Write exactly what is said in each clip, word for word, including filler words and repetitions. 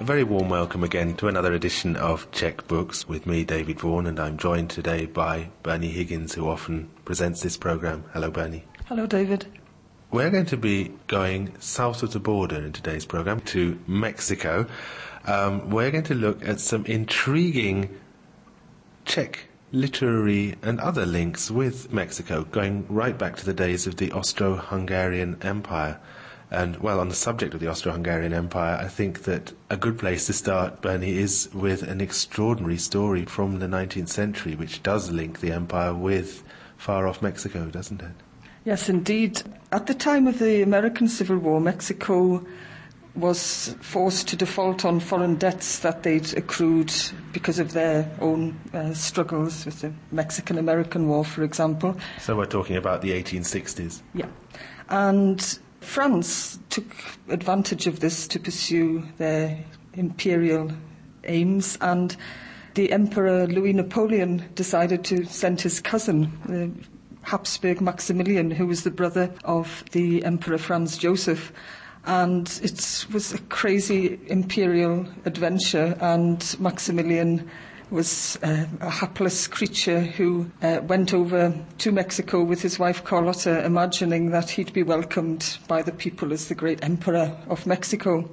very warm welcome again to another edition of Czech Books with me, David Vaughan, and I'm joined today by Bernie Higgins, who often presents this programme. Hello, Bernie. Hello, David. We're going to be going south of the border in today's programme to Mexico. Um, we're going to look at some intriguing Czech literary and other links with Mexico, going right back to the days of the Austro-Hungarian Empire. And, well, on the subject of the Austro-Hungarian Empire, I think that a good place to start, Bernie, is with an extraordinary story from the nineteenth century, which does link the empire with far-off Mexico, doesn't it? Yes, indeed. At the time of the American Civil War, Mexico was forced to default on foreign debts that they'd accrued because of their own uh, struggles with the Mexican-American War, for example. So we're talking about the eighteen sixties. Yeah. And France took advantage of this to pursue their imperial aims, and the Emperor Louis Napoleon decided to send his cousin, the Habsburg Maximilian, who was the brother of the Emperor Franz Joseph. And it was a crazy imperial adventure, and Maximilian was uh, a hapless creature who uh, went over to Mexico with his wife Carlotta, imagining that he'd be welcomed by the people as the great emperor of Mexico.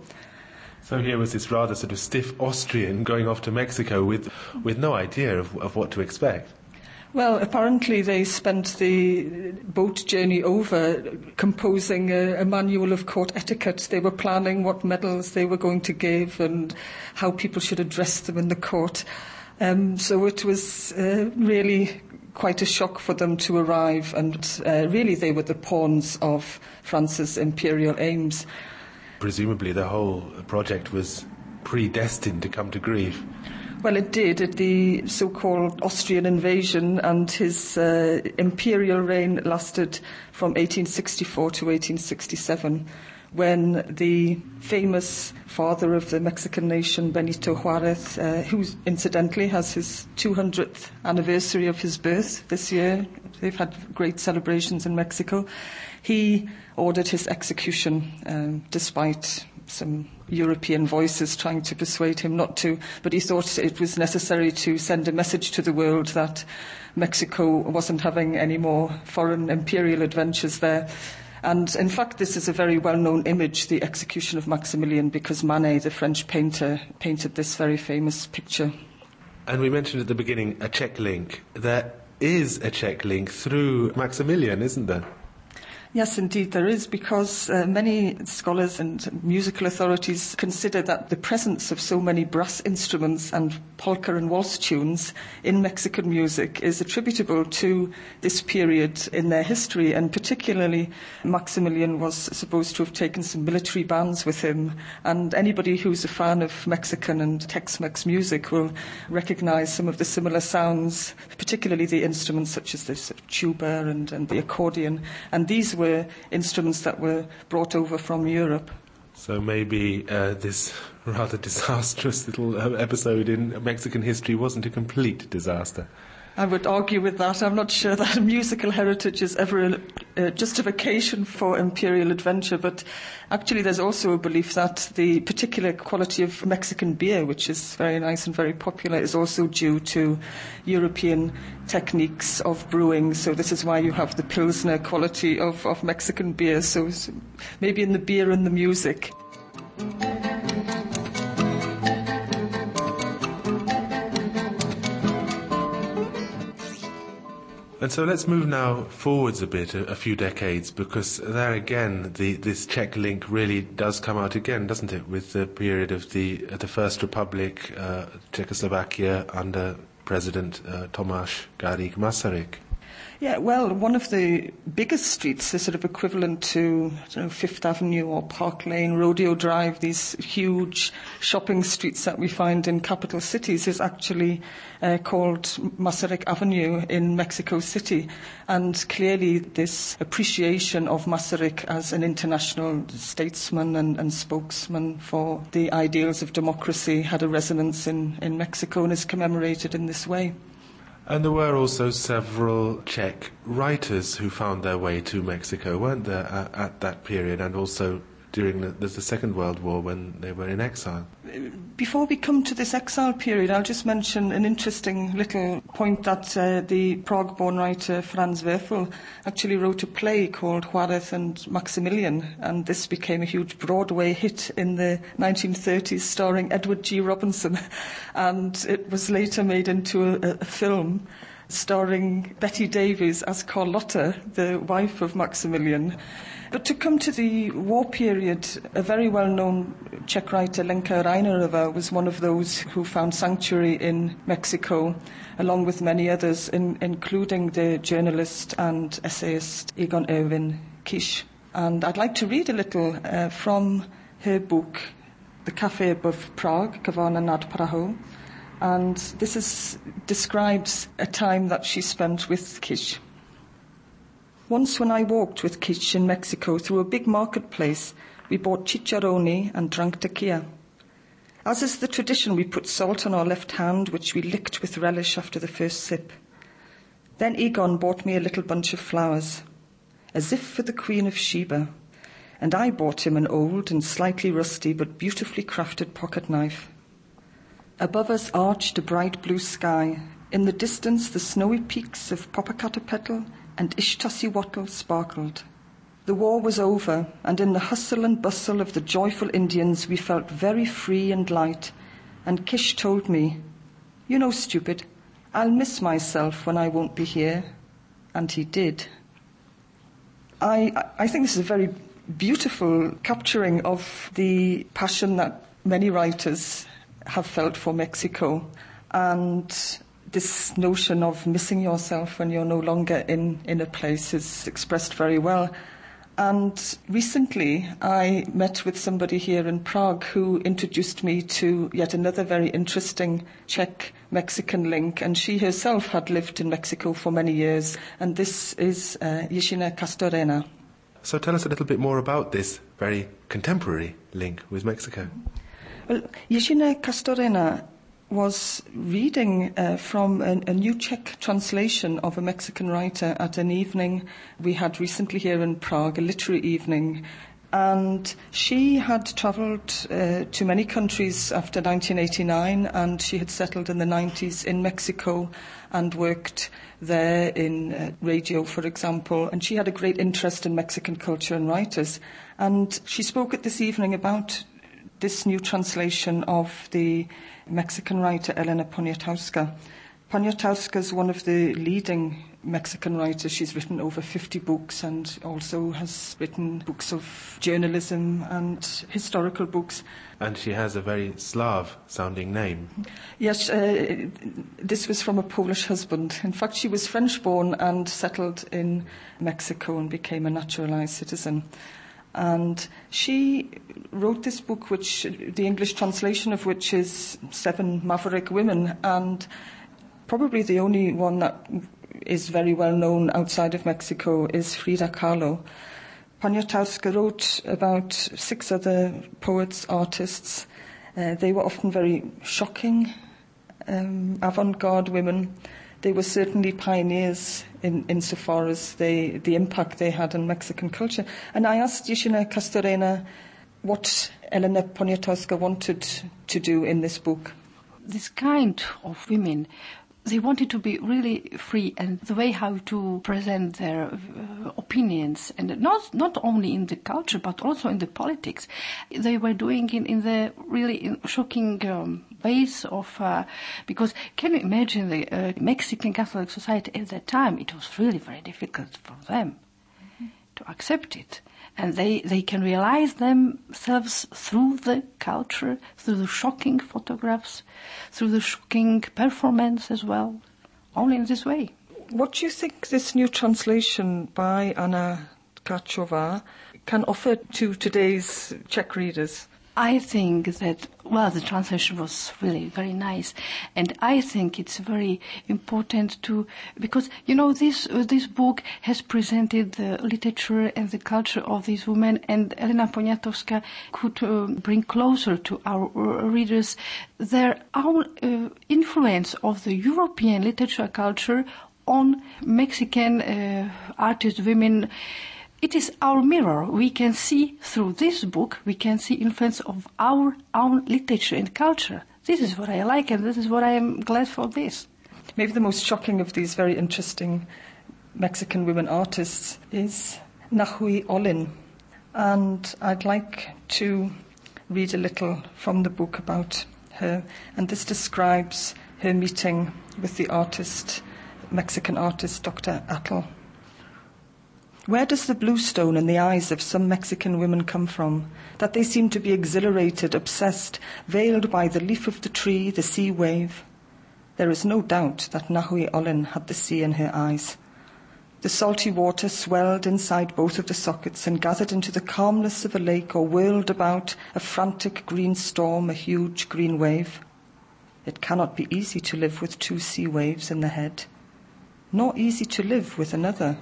So here was this rather sort of stiff Austrian going off to Mexico with, with no idea of, of what to expect. Well, apparently they spent the boat journey over composing a, a manual of court etiquette. They were planning what medals they were going to give and how people should address them in the court. Um, so it was uh, really quite a shock for them to arrive, and uh, really they were the pawns of France's imperial aims. Presumably the whole project was predestined to come to grief. Well, it did. At the so-called Austrian invasion, and his uh, imperial reign lasted from eighteen sixty-four to eighteen sixty-seven, when the famous father of the Mexican nation, Benito Juarez, uh, who incidentally has his two hundredth anniversary of his birth this year, they've had great celebrations in Mexico, he ordered his execution, um, despite some European voices trying to persuade him not to, but he thought it was necessary to send a message to the world that Mexico wasn't having any more foreign imperial adventures there. And in fact, this is a very well-known image, the execution of Maximilian, because Manet, the French painter, painted this very famous picture. And we mentioned at the beginning a Czech link. There is a Czech link through Maximilian, isn't there? Yes, indeed there is, because uh, many scholars and musical authorities consider that the presence of so many brass instruments and polka and waltz tunes in Mexican music is attributable to this period in their history, and particularly Maximilian was supposed to have taken some military bands with him, and anybody who's a fan of Mexican and Tex-Mex music will recognize some of the similar sounds, particularly the instruments such as the sort of tuba and, and the accordion, and these were were instruments that were brought over from Europe. So maybe uh, this rather disastrous little uh, episode in Mexican history wasn't a complete disaster. I would argue with that. I'm not sure that musical heritage is ever a, a justification for imperial adventure, but actually there's also a belief that the particular quality of Mexican beer, which is very nice and very popular, is also due to European techniques of brewing. So this is why you have the Pilsner quality of, of Mexican beer. So maybe in the beer and the music. And so let's move now forwards a bit, a, a few decades, because there again, the, this Czech link really does come out again, doesn't it, with the period of the uh, the First Republic, uh, Czechoslovakia under President uh, Tomáš Garrigue Masaryk. Yeah, well, one of the biggest streets, the sort of equivalent to I don't know, Fifth Avenue or Park Lane, Rodeo Drive, these huge shopping streets that we find in capital cities, is actually uh, called Masaryk Avenue in Mexico City. And clearly this appreciation of Masaryk as an international statesman and, and spokesman for the ideals of democracy had a resonance in, in Mexico and is commemorated in this way. And there were also several Czech writers who found their way to Mexico, weren't there, at, at that period, and also during the, the Second World War when they were in exile. Before we come to this exile period, I'll just mention an interesting little point that uh, the Prague-born writer Franz Werfel actually wrote a play called Juarez and Maximilian, and this became a huge Broadway hit in the nineteen thirties, starring Edward G. Robinson, and it was later made into a, a film starring Betty Davies as Carlotta, the wife of Maximilian. But to come to the war period, a very well-known Czech writer, Lenka Reinerova, was one of those who found sanctuary in Mexico, along with many others, in, including the journalist and essayist Egon Erwin Kisch. And I'd like to read a little uh, from her book, The Café Above Prague, Kavárna nad Prahou. And this is, describes a time that she spent with Kisch. Once when I walked with Kisch in Mexico through a big marketplace, we bought chicharroni and drank tequila. As is the tradition, we put salt on our left hand, which we licked with relish after the first sip. Then Egon bought me a little bunch of flowers, as if for the Queen of Sheba, and I bought him an old and slightly rusty but beautifully crafted pocket knife. Above us arched a bright blue sky. In the distance, the snowy peaks of Popocatépetl and Iztaccíhuatl sparkled. The war was over, and in the hustle and bustle of the joyful Indians we felt very free and light, and Kisch told me, "You know, stupid, I'll miss myself when I won't be here." And he did. I, I think this is a very beautiful capturing of the passion that many writers have felt for Mexico, and this notion of missing yourself when you're no longer in, in a place is expressed very well. And recently I met with somebody here in Prague who introduced me to yet another very interesting Czech-Mexican link, and she herself had lived in Mexico for many years, and this is uh, Jiřina Castorena. So tell us a little bit more about this very contemporary link with Mexico. Well, Jiřina Castorena was reading uh, from a, a new Czech translation of a Mexican writer at an evening we had recently here in Prague, a literary evening. And she had travelled uh, to many countries after nineteen eighty-nine, and she had settled in the nineties in Mexico and worked there in uh, radio, for example. And she had a great interest in Mexican culture and writers. And she spoke at this evening about this new translation of the Mexican writer Elena Poniatowska. Poniatowska is one of the leading Mexican writers. She's written over fifty books and also has written books of journalism and historical books. And she has a very Slav-sounding name. Yes, uh, this was from a Polish husband. In fact, she was French-born and settled in Mexico and became a naturalized citizen. And she wrote this book, which the English translation of which is Seven Maverick Women, and probably the only one that is very well known outside of Mexico is Frida Kahlo. Poniatowska wrote about six other poets, artists. Uh, they were often very shocking, um, avant-garde women. They were certainly pioneers in insofar as they, the impact they had on Mexican culture. And I asked Jiřina Castorena what Elena Poniatowska wanted to do in this book. This kind of women, they wanted to be really free, and the way how to present their uh, opinions, and not not only in the culture but also in the politics, they were doing in, in the really shocking um, ways of, uh, because can you imagine the uh, Mexican Catholic society at that time? It was really very difficult for them mm-hmm. to accept it. And they, they can realize themselves through the culture, through the shocking photographs, through the shocking performance as well, only in this way. What do you think this new translation by Anna Tkachova can offer to today's Czech readers? I think that, well, the translation was really very nice, and I think it's very important to, because, you know, this uh, this book has presented the literature and the culture of these women, and Elena Poniatowska could uh, bring closer to our uh, readers their own uh, influence of the European literature culture on Mexican uh, artists, women. it is our mirror. We can see through this book, we can see influence of our own literature and culture. This is what I like, and this is what I am glad for this. Maybe the most shocking of these very interesting Mexican women artists is Nahui Olin. And I'd like to read a little from the book about her. And this describes her meeting with the artist, Mexican artist, Doctor Atl. Where does the bluestone in the eyes of some Mexican women come from, that they seem to be exhilarated, obsessed, veiled by the leaf of the tree, the sea wave? There is no doubt that Nahui Olin had the sea in her eyes. The salty water swelled inside both of the sockets and gathered into the calmness of a lake or whirled about a frantic green storm, a huge green wave. It cannot be easy to live with two sea waves in the head, nor easy to live with another.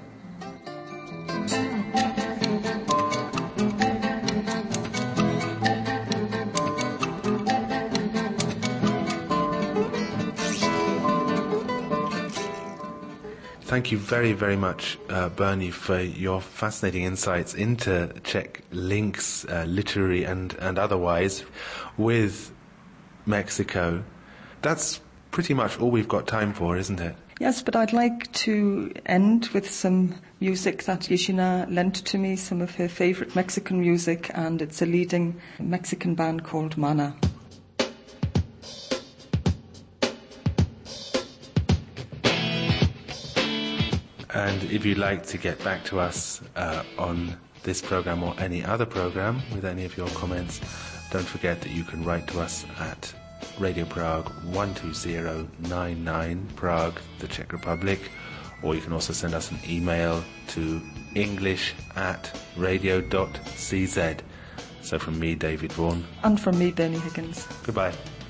Thank you very, very much, uh, Bernie, for your fascinating insights into Czech links, uh, literary and, and otherwise, with Mexico. That's pretty much all we've got time for, isn't it? Yes, but I'd like to end with some music that Yeshina lent to me, some of her favourite Mexican music, and it's a leading Mexican band called Mana. And if you'd like to get back to us uh, on this program or any other program with any of your comments, don't forget that you can write to us at Radio Prague one two zero nine nine, Prague, the Czech Republic, or you can also send us an email to english at radio dot c z. So from me, David Vaughan. And from me, Bernie Higgins. Goodbye.